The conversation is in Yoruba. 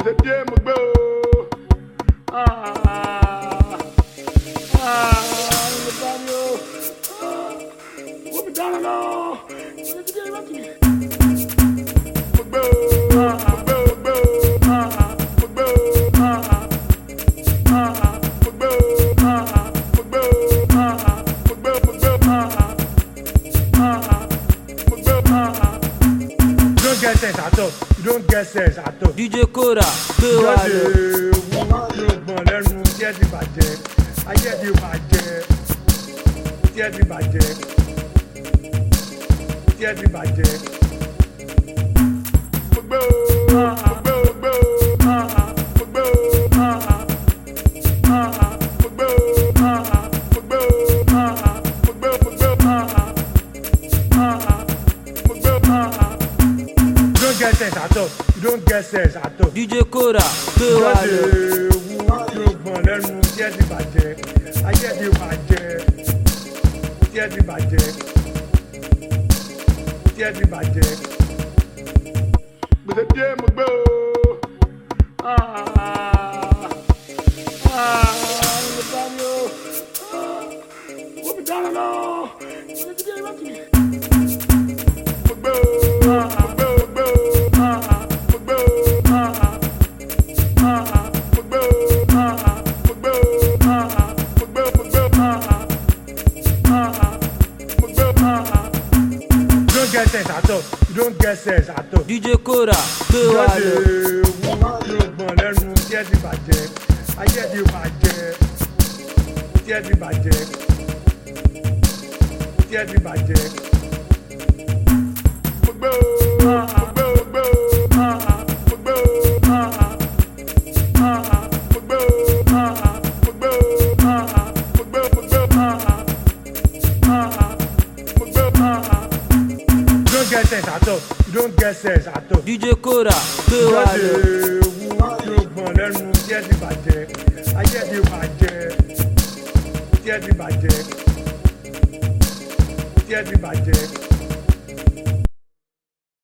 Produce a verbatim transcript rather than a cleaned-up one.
gbèsè díẹ̀ mo gbé o. Mo bá mi o. Mo mi dára lọ. Mo ti dé láti. Mo gbé o. Mo gbé o gbé o. Mo gbé o. Mo gbé o. Mo gbé o. Mo gbé o. Mo gbé o. Mo gbé o. You don't get sense at all. You don't get sense at all. D J Kora gbé wa lọ. Yóò gbọ̀n lẹ́nu tí ẹ ti bàjẹ́, ayé ti bàjẹ́, tí ẹ ti bàjẹ́, tí ẹ ti bàjẹ́. Mo gbé o, mo gbé o, gbé o, mo gbé o, mo gbé o, mo gbé o, mo gbé o, mo gbé o, mo gbé o. You don't get sense at all. You don't get sense at all. D J Kora gbé wa lọ. Yóò gbọ̀n lẹ́nu tí ẹ ti bàjẹ́, ayé ti bàjẹ́, tí ẹ ti bàjẹ́, tí ẹ ti bàjẹ́. Gbèsè díẹ̀ mo gbé o. Mo bá mi o. Mo mi dára lọ. Mo ti dé láti. Mo gbé o. Mo gbé o gbé o. Mo gbé o. Mo gbé o. Mo gbé o. Mo gbé o. Mo gbé o. Mo gbé o. You don't get sense at all. You don't get sense at all. D J Kora gbé wa lọ. Yóò gbọ̀n lẹ́nu tí ẹ ti bàjẹ́, ayé ti bàjẹ́, tí ẹ ti bàjẹ́, tí ẹ ti bàjẹ́. Mo gbé o, mo gbé o, gbé o, mo gbé o, mo gbé o, mo gbé o, mo gbé o, mo gbé o, mo gbé o. You don't get sense at all. You don't get sense at all. D J Kora gbé wa lọ. Yóò gbọ̀n lẹ́nu tí ẹ ti bàjẹ́, ayé ti bàjẹ́, tí ẹ ti bàjẹ́, tí ẹ ti bàjẹ́.